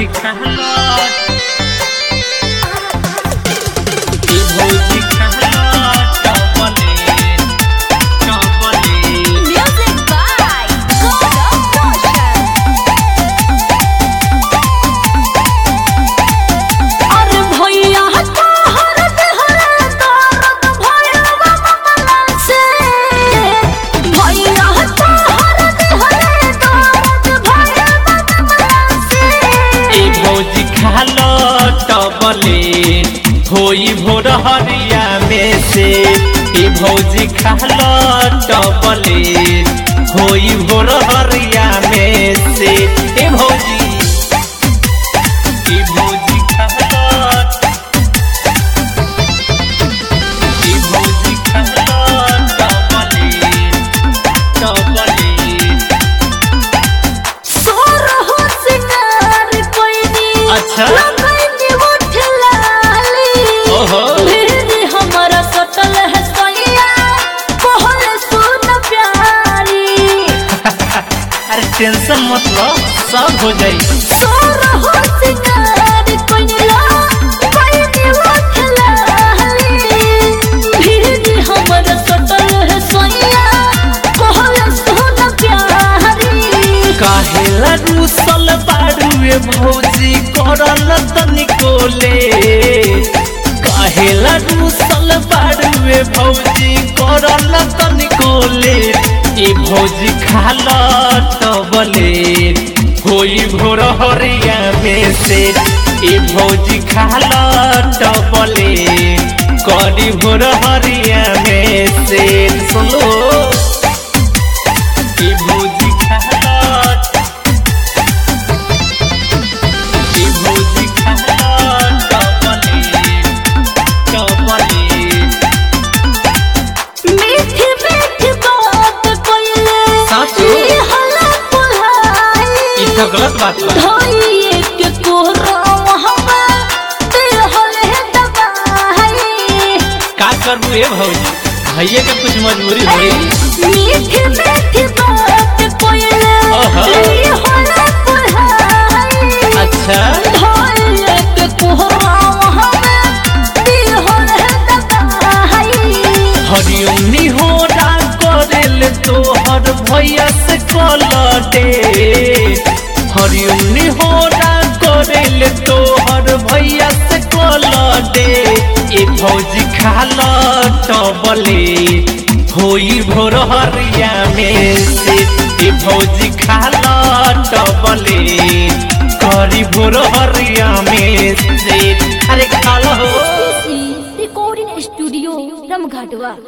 खालत ए भौजी खालत chocolate Music by God of Motion. अरे भैया तोहर देहरे दर्द भइल बा कमला से भैया तोहर देहरे दर्द भइल बा कमला से ए भौजी खालत चॉकलेट होई भोर हरिया में से ए भौजी खालत चॉकलेट होई भोर हरिया में से ए भौजी खालत ए भौजी खालत चॉकलेट सोर हो सिंगार कोइनी अच्छा। लगैनी उठ लाली ओहो। फिर हमरा सटल है सैया कहल सुन प्यारी अरे टेंशन मत लो सब हो जाई सोर हो सिंगार कोइनी लगैनी उठ लाली फिर हमरा सटल है सैया कहल सुन प्यारी काहेला रूसल बाड़ुए भौजी करल तनिको ले काहेला रूसल बाड़ुए भौजी करल तनिको ले ए भौजी खालत चॉकलेट होई भोर हरिया में से ए भौजी खालत चॉकलेट करी भोर हरिया में से सुनो ए भौजी खालत ए भौजी खालत चॉकलेट मीठी मीठी बात कोइले साचो? ई हला पुलाई ई तो गलत बात बा धोइए के कोहराम हवा ते हले दबाई का करबू ए भौजी भैया के कुछ मजबूरी होई मीठी मीठी बात कोइले ओहो। ई हला पुलाई अच्छा धोइए के कोहराम हवा ते हले दबाई हरियमनी होरा करेल तोहर भैया से कलटे हरियमनी होरा करेल तोहर भैया से कलटे ए भौजी खालत चॉकलेट होई भोर हरिया में से ए भौजी खालत चॉकलेट करी भोर हरिया में से अरे खालो रिकॉर्डिंग स्टूडियो रमघाटवा।